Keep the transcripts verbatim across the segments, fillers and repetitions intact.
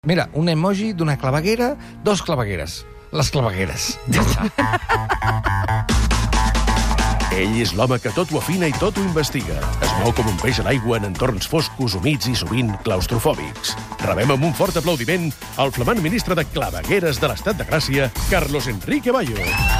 Mira, un emoji d'una claveguera, dos clavegueres. Les clavegueres. Ja està. Ell és l'home que tot ho afina i tot ho investiga. Es mou com un peix a l'aigua en entorns foscos, humits i sovint claustrofòbics. Rebem amb un fort aplaudiment el flamant ministre de clavegueres de l'Estat de Gràcia, Carlos Enrique Bayo.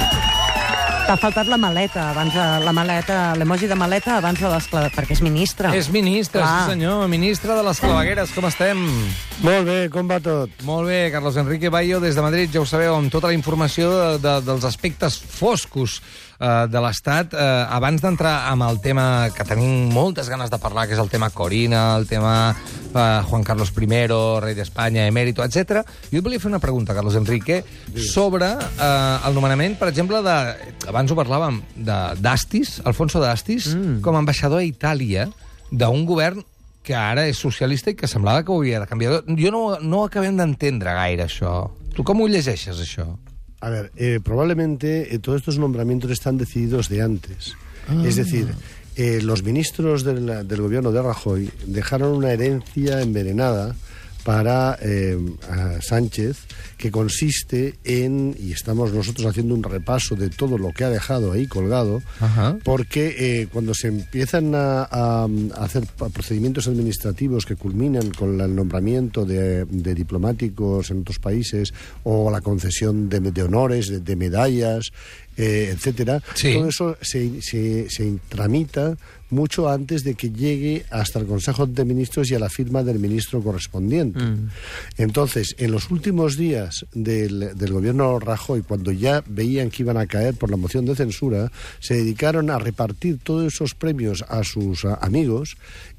T'ha faltat la maleta, abans de, la maleta, l'emoji de maleta abans de les clavegueres, perquè és ministre. És ministre, Clar. sí senyor, ministre de les clavegueres. Com estem? Molt bé, com va tot? Molt bé, Carlos Enrique Bayo, des de Madrid, ja ho sabeu, amb tota la informació de, de, dels aspectes foscos eh, de l'Estat. Eh, abans d'entrar amb el tema que tenim moltes ganes de parlar, que és el tema Corina, el tema eh, Juan Carlos primero, rei d'Espanya, emèrito, etcètera, jo et volia fer una pregunta, Carlos Enrique, sobre eh, el nomenament, per exemple, de... Abans ho parlàvem, d'Astis, Alfonso d'Astis, mm. com a ambaixador a Itàlia d'un govern que ara és socialista i que semblava que ho havia de canviar. Jo no, no acabem d'entendre gaire això. Tu com ho llegeixes, això? A ver, eh, probablemente eh, todos estos nombramientos están decididos de antes. Ah. Es decir, eh, los ministros del, del gobierno de Rajoy dejaron una herencia envenenada para eh, a Sánchez, que consiste en, y estamos nosotros haciendo un repaso de todo lo que ha dejado ahí colgado, Ajá. porque eh, cuando se empiezan a, a, a hacer procedimientos administrativos que culminan con el nombramiento de, de diplomáticos en otros países o la concesión de, de honores, de, de medallas, eh, etcétera, sí. todo eso se, se, se tramita mucho antes de que llegue hasta el Consejo de Ministros y a la firma del ministro correspondiente. Mm. Entonces, en los últimos días del, del gobierno Rajoy, cuando ya veían que iban a caer por la moción de censura, se dedicaron a repartir todos esos premios a sus a, amigos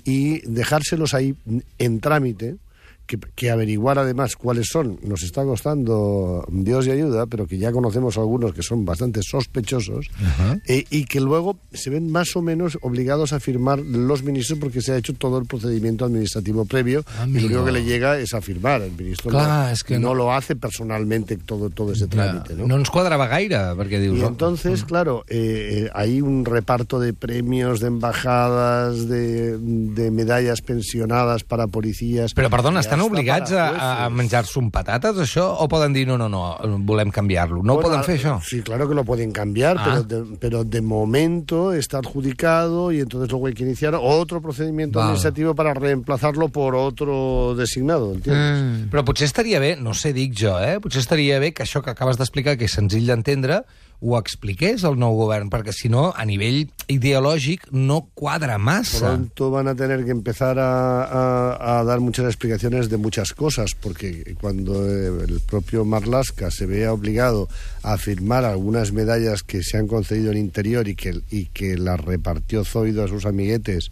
y dejárselos ahí en trámite. Que, que averiguar además cuáles son nos está costando Dios y ayuda, pero que ya conocemos algunos que son bastante sospechosos, uh-huh. eh, y que luego se ven más o menos obligados a firmar los ministros porque se ha hecho todo el procedimiento administrativo previo. Amigo. Y lo único que le llega es a firmar. El ministro Clar, no, es que no, no lo hace personalmente todo, todo ese trámite. ¿no? no ens quadrava gaire, perquè dius... Y entonces, oh. claro, eh, hay un reparto de premios, de embajadas, de, de medallas pensionadas para policías... Però perdona, estan obligats a, a menjar-se un patates, això? O poden dir, no, no, no, volem canviar-lo? No bueno, poden fer això? Sí, claro que lo pueden cambiar, ah. pero, de, pero de momento está adjudicado y entonces luego hay que iniciar otro procedimiento Val. administrativo para reemplazarlo por otro designado, ¿entiendes? Mm. Però potser estaria bé, no sé, dic jo, eh? Potser estaria bé que això que acabes d'explicar, que és senzill d'entendre, ho expliqués el nou govern, perquè si no, a nivell ideològic, no quadra massa. Pronto van a tener que empezar a, a, a dar muchas explicaciones de muchas cosas, porque cuando el propio Marlaska se vea obligado a firmar algunas medallas que se han concedido en Interior y que, y que las repartió Zoido a sus amiguetes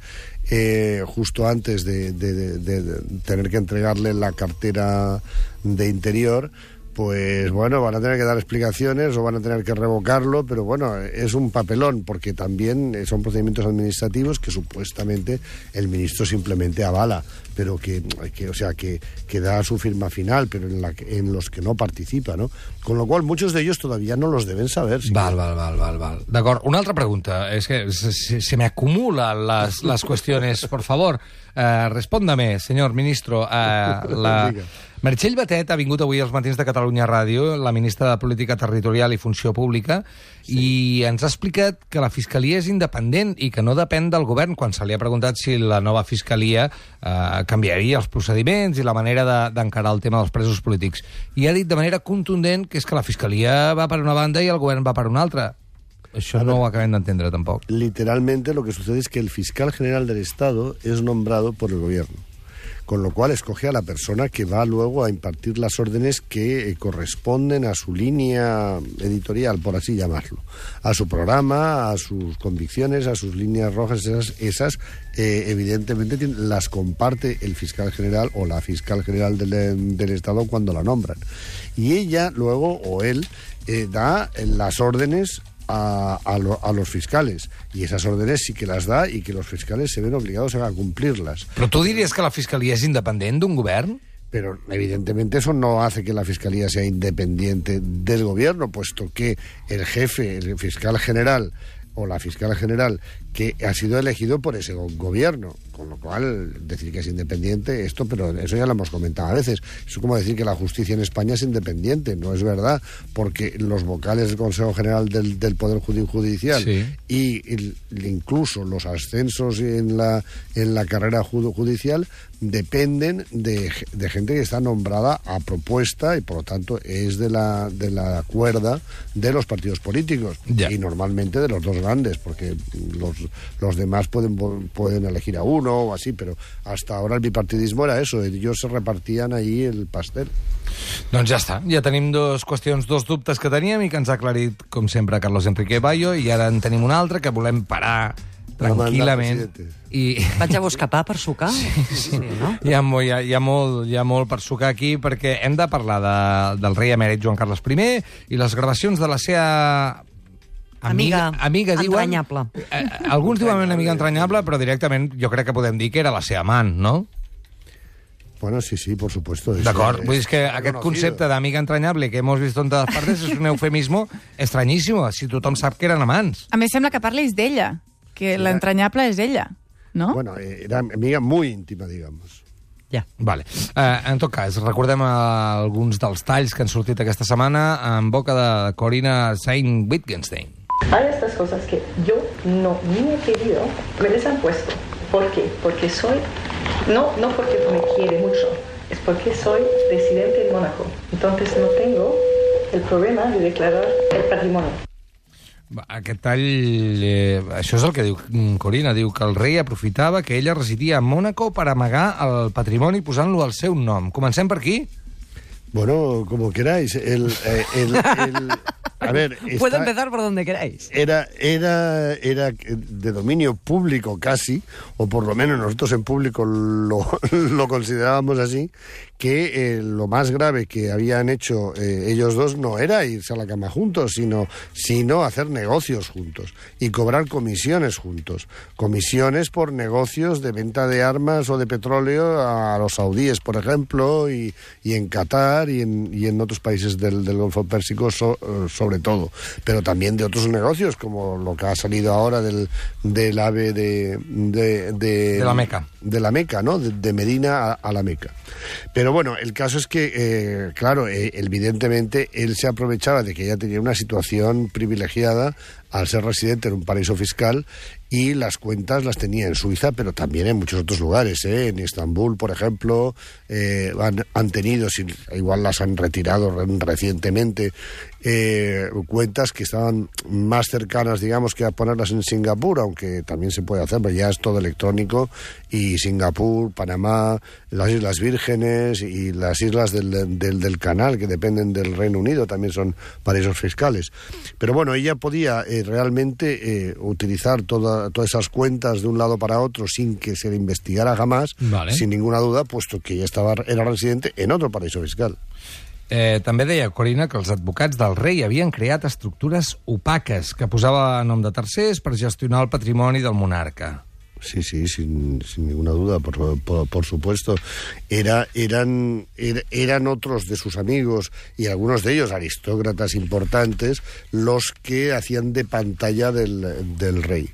eh, justo antes de, de, de, de, de tener que entregarle la cartera de Interior, pues bueno, van a tener que dar explicaciones o van a tener que revocarlo, pero bueno, es un papelón, porque también son procedimientos administrativos que supuestamente el ministro simplemente avala, pero que, que o sea, que, que da su firma final, pero en, la, en los que no participa, ¿no? Con lo cual, muchos de ellos todavía no los deben saber. Si val, val, val, val, val. D'acord, una altra pregunta. És que se, se me acumulan las, las cuestiones. Por favor, eh, respóndame, señor ministro. Eh, la... Meritxell Batet ha vingut avui als matins de Catalunya Ràdio, la ministra de Política Territorial i Funció Pública, sí. i ens ha explicat que la Fiscalia és independent i que no depèn del govern, quan se li ha preguntat si la nova Fiscalia eh, canviaria els procediments i la manera d'encarar de, el tema dels presos polítics. I ha dit de manera contundent que és que la Fiscalia va per una banda i el govern va per una altra. Això no ho acabem d'entendre tampoc. Literalmente lo que sucede es que el fiscal general del Estado es nombrado por el gobierno, con lo cual escoge a la persona que va luego a impartir las órdenes que eh, corresponden a su línea editorial, por así llamarlo, a su programa, a sus convicciones, a sus líneas rojas. Esas, esas eh, evidentemente las comparte el fiscal general o la fiscal general del, del Estado cuando la nombran. Y ella luego, o él, eh, da las órdenes A, a, lo, a los fiscales, y esas órdenes sí que las da y que los fiscales se ven obligados a cumplirlas. ¿Pero tú dirías que la Fiscalía es independiente de un gobierno? Pero evidentemente eso no hace que la Fiscalía sea independiente del gobierno, puesto que el jefe, el fiscal general, o la fiscal general, que ha sido elegido por ese go- gobierno, con lo cual decir que es independiente, esto, pero eso ya lo hemos comentado a veces, es como decir que la justicia en España es independiente, no es verdad, porque los vocales del Consejo General del, del Poder Judi- Judicial sí. y el, incluso los ascensos en la, en la carrera ju- judicial dependen de, de gente que está nombrada a propuesta y por lo tanto es de la, de la cuerda de los partidos políticos Ya. y normalmente de los dos grandes, porque los, los demás pueden, pueden elegir a uno o así, pero hasta ahora el bipartidismo era eso, ellos se repartían ahí el pastel. Doncs ja està, ja tenim dos qüestions, dos dubtes que teníem i que ens ha aclarit, com sempre, Carlos Enrique Bayo, i ara en tenim un altre que volem parar tranquil·lament. I... Vaig a buscar pa per sucar? Sí, sí. sí no? Hi ha, mo- hi, ha, hi, ha molt, hi ha molt per sucar aquí perquè hem de parlar de, del rei emèrit Joan Carles I i les gravacions de la seva amiga, Amiga amiga diuen, entranyable. Eh, alguns diuen una amiga entranyable, però directament jo crec que podem dir que era la seva amant, no? Bueno, sí, sí, por supuesto. eso D'acord, es- vull dir que es aquest conocido. concepte d'amiga entranyable que hemos visto en todas partes és un eufemismo estranyíssim, si tothom sap que eren amants. A més, sembla que parlis d'ella, que Sí, l'entranyable és ella, no? Bueno, eh, era amiga muy íntima, digamos. Ja. Vale. Eh, en tot cas, recordem eh, alguns dels talls que han sortit aquesta setmana en boca de Corina Sain-Wittgenstein. Hay estas cosas que yo no ni he querido, me les han puesto. ¿Por qué? Porque soy, no, no porque me quiere mucho, es porque soy residente en Mónaco. Entonces no tengo el problema de declarar el patrimonio. Va, Aquest tall, eh, això és el que diu mm, Corina, diu que el rei aprofitava que ella residia a Mònaco per amagar el patrimoni posant-lo al seu nom. Comencem per aquí? Bueno, como queráis. El, eh, el, el- a ver, Puedo está- empezar por donde queráis. Era, era, era de dominio público casi, o por lo menos nosotros en público lo, lo considerábamos así, que eh, lo más grave que habían hecho eh, ellos dos no era irse a la cama juntos, sino, sino hacer negocios juntos y cobrar comisiones juntos. Comisiones por negocios de venta de armas o de petróleo a los saudíes, por ejemplo, y, y en Qatar y en, y en otros países del, del Golfo Pérsico so, eh, sobre todo, pero también de otros negocios, como lo que ha salido ahora del, del ave de, de, de... De la Meca. De la Meca, ¿no? De, de Medina a, a la Meca. Pero bueno, el caso es que, eh, claro, eh, evidentemente él se aprovechaba de que ella tenía una situación privilegiada al ser residente en un paraíso fiscal y las cuentas las tenía en Suiza, pero también en muchos otros lugares, ¿eh? En Estambul, por ejemplo, eh, han, han tenido, si, igual las han retirado re- recientemente, eh, cuentas que estaban más cercanas, digamos, que a ponerlas en Singapur, aunque también se puede hacer, pero ya es todo electrónico, y Singapur, Panamá, las Islas Vírgenes y las islas del, del, del Canal, que dependen del Reino Unido, también son paraísos fiscales. Pero bueno, ella podía eh, realmente eh, utilizar toda, todas esas cuentas de un lado para otro sin que se le investigara jamás, Vale. sin ninguna duda, puesto que ella estaba, era residente en otro paraíso fiscal. Eh, també deia Corina que els advocats del rei havien creat estructures opaques que posava a nom de tercers per gestionar el patrimoni del monarca. Sí, sí, sin, sin ninguna duda, por, por, por supuesto. Era, eran, er, eran otros de sus amigos, y algunos de ellos aristócratas importantes, los que hacían de pantalla del, del rey.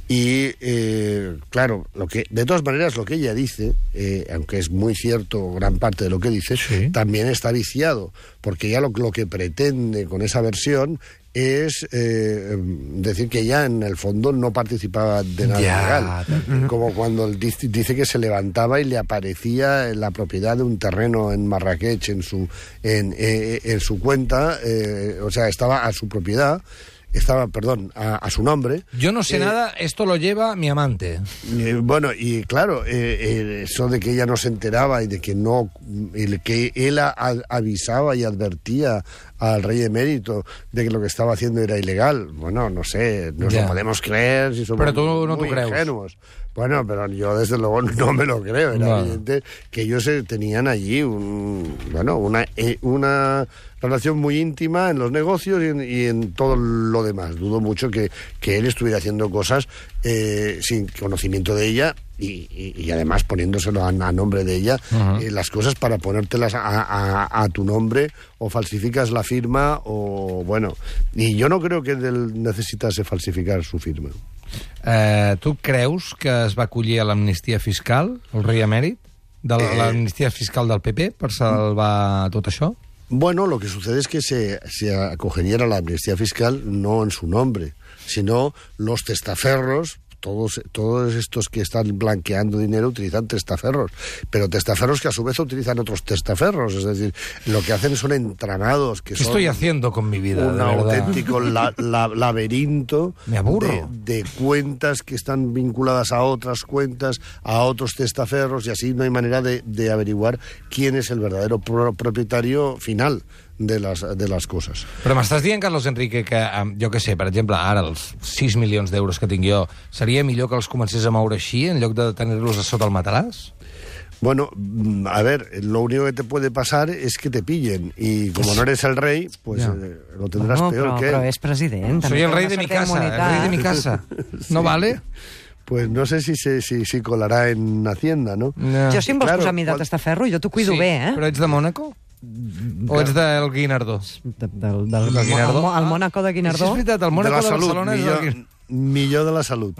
Y, eh, claro, lo que, de todas maneras, lo que ella dice, eh, aunque es muy cierto gran parte de lo que dice, Sí. también está viciado, porque ya lo, lo que pretende con esa versión es eh, decir que ella en el fondo no participaba de nada Ya. legal, como cuando él dice, dice que se levantaba y le aparecía en la propiedad de un terreno en Marrakech en su en, eh, en su cuenta, eh, o sea, estaba a su propiedad, estaba, perdón, a, a su nombre. Yo no sé Eh, nada, esto lo lleva mi amante. Eh, bueno, y claro, eh, eh, eso de que ella no se enteraba y de que no, y que él a- a- avisaba y advertía al rey emérito de que lo que estaba haciendo era ilegal. Bueno, no sé, nos Ya. lo podemos creer si somos Pero tú no muy te crees. ingenuos. Bueno, pero yo desde luego no me lo creo. Era Bueno. evidente que ellos eh, tenían allí un, bueno, una, eh, una relación muy íntima en los negocios y en, y en todo lo demás. Dudo mucho que, que él estuviera haciendo cosas eh, sin conocimiento de ella y, y, y además poniéndoselo a, a nombre de ella, uh-huh. eh, las cosas para ponértelas a, a, a tu nombre, o falsificas la firma, o bueno, y yo no creo que él necesitase falsificar su firma. Eh, tu creus que es va acollir a l'amnistia fiscal, el rei emèrit, de eh... l'amnistia fiscal del P P, per salvar tot això? Bueno, lo que sucede es que se, se acogería a la amnistía fiscal no en su nombre, sino los testaferros. Todos, todos estos que están blanqueando dinero utilizan testaferros, pero testaferros que a su vez utilizan otros testaferros, es decir, lo que hacen son entramados. Que ¿Qué son estoy haciendo con mi vida? Un auténtico la, la, laberinto Me aburro. De, de cuentas que están vinculadas a otras cuentas, a otros testaferros, y así no hay manera de, de averiguar quién es el verdadero pro, propietario final de les, de les coses. Però m'estàs dient, Carlos Enrique, que, jo què sé, per exemple, ara els sis milions d'euros que tinc jo, seria millor que els comencés a moure així en lloc de tenir-los a sota el matalàs? Bueno, a ver, lo único que te puede pasar es que te pillen, y como no eres el rey, pues ja. eh, lo tendrás no, peor però, que él. Però és president. Soy el rey de mi casa, el rey de mi casa. Sí. ¿No vale? Pues no sé si se si, si colará en Hacienda, ¿no? no. Jo si em vols claro, posar a mi de testaferro, jo t'ho cuido sí, bé, eh? Però ets de Mònaco? O ets del Guinardó? De, del, del, del Guinardó? El, el Mònaco de Guinardó? Sí, és veritat, el Mònaco de, de Barcelona millor, és del... millor de la salut.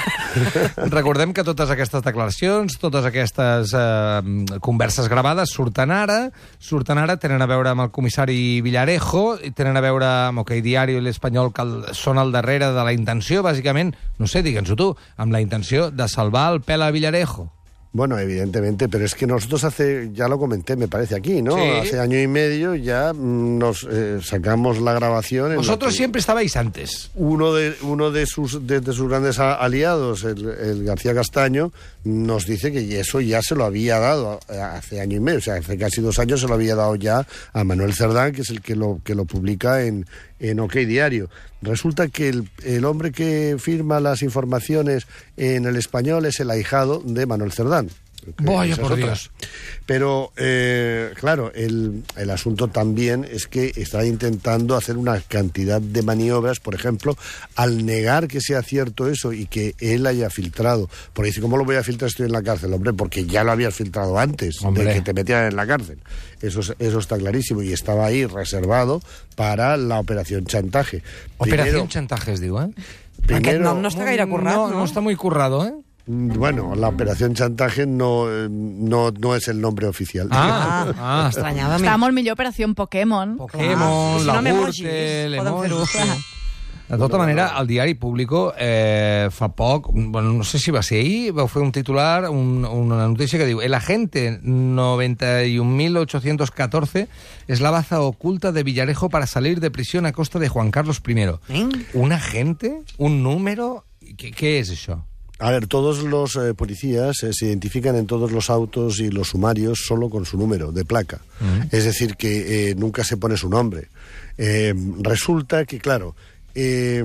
Recordem que totes aquestes declaracions, totes aquestes eh, converses gravades surten ara, surten ara, tenen a veure amb el comissari Villarejo, i tenen a veure amb OK Diario i l'Espanyol, que són al darrere de la intenció, bàsicament, no sé, digue'ns-ho tu, amb la intenció de salvar el pèl a Villarejo. Bueno, evidentemente, pero es que nosotros hace, ya lo comenté, me parece aquí, ¿no? Sí. Hace año y medio ya nos eh, sacamos la grabación. En Vosotros la que siempre estabais antes. Uno de uno de sus de, de sus grandes aliados, el, el García Castaño, nos dice que eso ya se lo había dado hace año y medio, o sea, hace casi dos años se lo había dado ya a Manuel Cerdán, que es el que lo que lo publica en en OK Diario. Resulta que el, el hombre que firma las informaciones en El Español es el ahijado de Manuel Cerdán. Vaya por Dios. Pero, eh, claro, el, el asunto también es que está intentando hacer una cantidad de maniobras, por ejemplo, al negar que sea cierto eso y que él haya filtrado. Porque dice, ¿cómo lo voy a filtrar? Estoy en la cárcel. Hombre, porque ya lo habías filtrado antes, Hombre. de que te metieran en la cárcel. Eso, eso está clarísimo, y estaba ahí reservado para la operación chantaje. Operación Primero, chantaje, es digo, ¿eh? Primero, Aquest nom no està gaire currat, no? No, no està muy currado, ¿eh? Bueno, la operación chantaje no, no, no es el nombre oficial. Ah, ah, ah estranyava. Està molt millor Operació Pokémon. Pokémon, ah, la si no Gürtel, l'emoji. De tota manera, el diari Público eh, fa poc, bueno, no sé si va ser ahir, vau fer un titular, un, una notícia que diu: el agente noventa y un mil ochocientos catorce es la baza oculta de Villarejo para salir de prisión a costa de Juan Carlos primero. ¿Eh? ¿Un agente? ¿Un número? ¿Qué, qué es eso? A ver, todos los eh, policías eh, se identifican en todos los autos y los sumarios solo con su número de placa. Uh-huh. Es decir, que eh, nunca se pone su nombre. Eh, resulta que, claro, eh,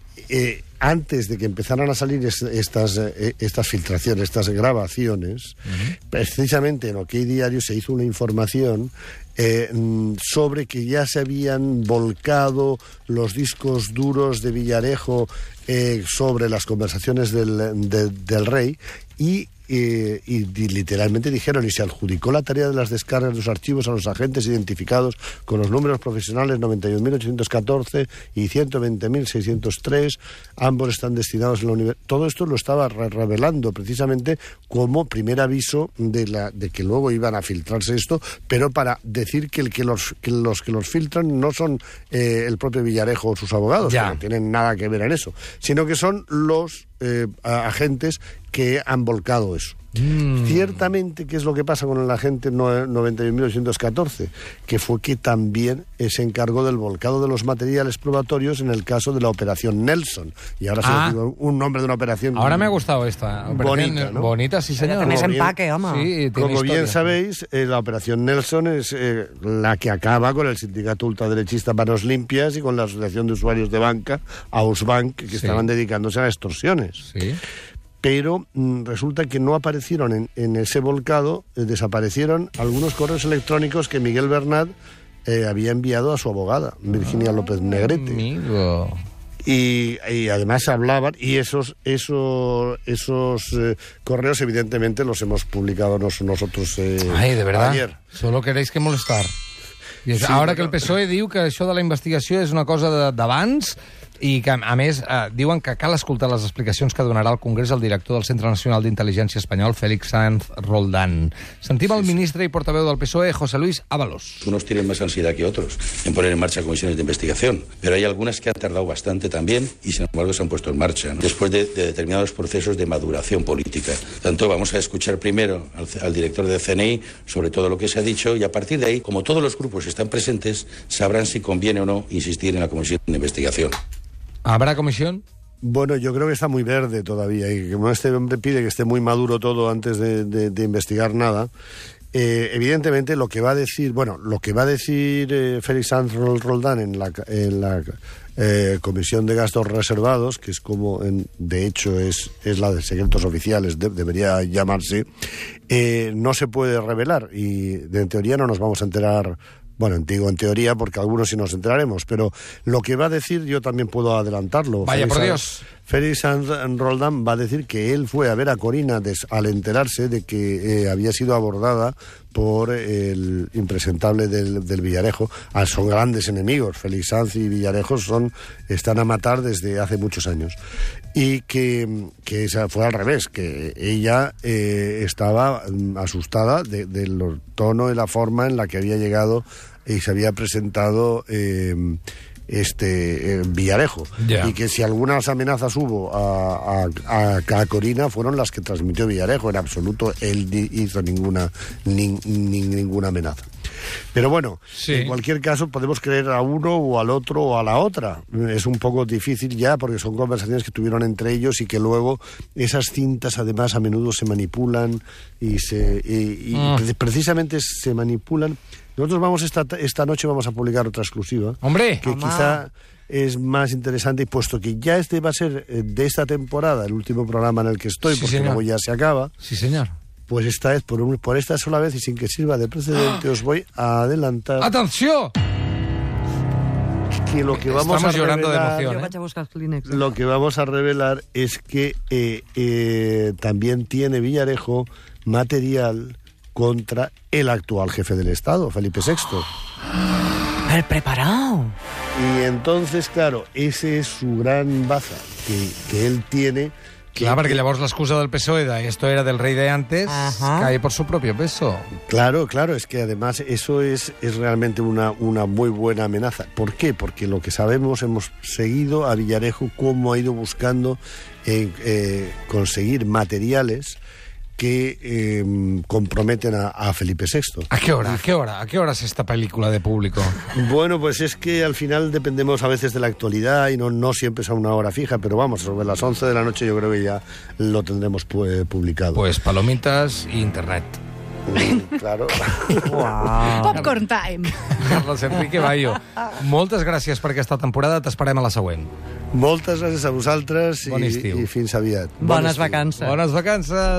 eh, antes de que empezaran a salir es, estas, eh, estas filtraciones, estas grabaciones, uh-huh. precisamente en OK Diario se hizo una información eh, sobre que ya se habían volcado los discos duros de Villarejo eh, sobre las conversaciones del, de, del rey, y Eh, y, y literalmente dijeron, y se adjudicó la tarea de las descargas de los archivos a los agentes identificados con los números profesionales noventa y un mil ochocientos catorce y ciento veinte mil seiscientos tres, ambos están destinados en la universidad. Todo esto lo estaba re revelando precisamente como primer aviso de, la, de que luego iban a filtrarse esto, pero para decir que, el que, los, que los que los filtran no son eh, el propio Villarejo o sus abogados, ya. que no tienen nada que ver en eso, sino que son los eh, agentes que han volcado eso. Mm. Ciertamente, ¿qué es lo que pasa con el agente noventa y un mil ochocientos catorce? Que fue que también se encargó del volcado de los materiales probatorios en el caso de la Operación Nelson. Y ahora ah. se digo un nombre de una operación... Ahora me ha gustado esta. Bonita, ¿no? Bonita, sí, señor. Tenés empaque, vamos. Sí, como historia. bien sabéis, eh, la Operación Nelson es eh, la que acaba con el sindicato ultraderechista Manos Limpias y con la Asociación de Usuarios de Banca, Ausbank, que sí. estaban dedicándose a extorsiones. Sí. Pero mm, resulta que no aparecieron en, en ese volcado, eh, desaparecieron algunos correos electrónicos que Miguel Bernat eh, había enviado a su abogada, Virginia ah, López Negrete. Amigo. Y, y además hablaban, y esos esos esos eh, correos evidentemente los hemos publicado nos, nosotros eh, Ai, de verdad? ayer. Solo queréis que molestar. I Sí, ara però- que el P S O E diu que això de la investigació és una cosa de- d'abans i que, a més, eh, diuen que cal escoltar les explicacions que donarà al Congrés el director del Centre Nacional d'Intel·ligència Espanyol, Félix Sáenz Roldán. Sentim el ministre i portaveu del P S O E, José Luis Ábalos. Unos tienen más ansiedad que otros en poner en marcha comisiones de investigación, pero hay algunas que han tardado bastante también y sin embargo se han puesto en marcha, ¿no? Después de, de determinados procesos de maduración política. Tanto vamos a escuchar primero al, al director de C N I sobre todo lo que se ha dicho y a partir de ahí, como todos los grupos están presentes, sabrán si conviene o no insistir en la comisión de investigación. ¿Habrá comisión? Bueno, yo creo que está muy verde todavía y como este hombre pide que esté muy maduro todo antes de, de, de investigar nada, eh, evidentemente lo que va a decir, bueno, lo que va a decir eh, Félix Sáenz Roldán en la, en la eh, Comisión de Gastos Reservados, que es como, en, de hecho, es, es la de secretos oficiales, de, debería llamarse, eh, no se puede revelar y de, en teoría no nos vamos a enterar. Bueno, digo en teoría porque algunos sí nos enteraremos, pero lo que va a decir yo también puedo adelantarlo. Vaya, Félix por Sáenz- Dios. Félix Sáenz Roldán va a decir que él fue a ver a Corina des- al enterarse de que eh, había sido abordada por el impresentable del, del Villarejo. Ah, son grandes enemigos. Félix Sáenz y Villarejo son, están a matar desde hace muchos años. Y que, que esa fue al revés, que ella eh, estaba mm, asustada de- del tono y la forma en la que había llegado y se había presentado eh, este eh, Villarejo. Ya. Y que si algunas amenazas hubo a, a, a, a Corina fueron las que transmitió Villarejo. En absoluto él ni hizo ninguna, ni, ni- ninguna amenaza. Pero bueno, Sí. en cualquier caso podemos creer a uno o al otro o a la otra. Es un poco difícil ya porque son conversaciones que tuvieron entre ellos y que luego esas cintas además a menudo se manipulan y, se, y, y Ah. pre- precisamente se manipulan. Nosotros vamos esta, esta noche vamos a publicar otra exclusiva Hombre, que quizá es más interesante, y puesto que ya este va a ser eh, de esta temporada el último programa en el que estoy, Sí, porque señor. luego ya se acaba, sí señor. pues esta vez, por, un- por esta sola vez y sin que sirva de precedente, os voy a adelantar ¡Atenció! que lo que vamos Estamos a llorando de revelar, emoción. Jo ¿eh? vaig a buscar els clínex. lo que vamos a revelar es que eh, eh, también tiene Villarejo material contra el actual jefe del Estado, Felipe sexto. El preparado. Y entonces, claro, ese es su gran baza que, que él tiene. Que, Clar, perquè llavors l'excusa del P S O E de esto era del rey de antes Ajá. cae por su propio peso. Claro, claro, es que además eso es, es realmente una, una muy buena amenaza. ¿Por qué? Porque lo que sabemos, hemos seguido a Villarejo cómo ha ido buscando eh, eh, conseguir materiales que eh, comprometen a, a Felipe sexto. ¿A qué hora? ¿A qué hora? ¿A qué hora es esta película de público? Bueno, pues es que al final dependemos a veces de la actualidad y no, no siempre es a una hora fija, pero vamos, sobre las once de la noche yo creo que ya lo tendremos pu- publicado. Pues palomitas i internet. Mm, claro. Uau. Popcorn time. Carles Enrique Bayo, moltes gràcies per aquesta temporada. T'esperem a la següent. Moltes gràcies a vosaltres Bon i, estiu. i fins aviat. Bon Bones estiu. vacances. Bones vacances!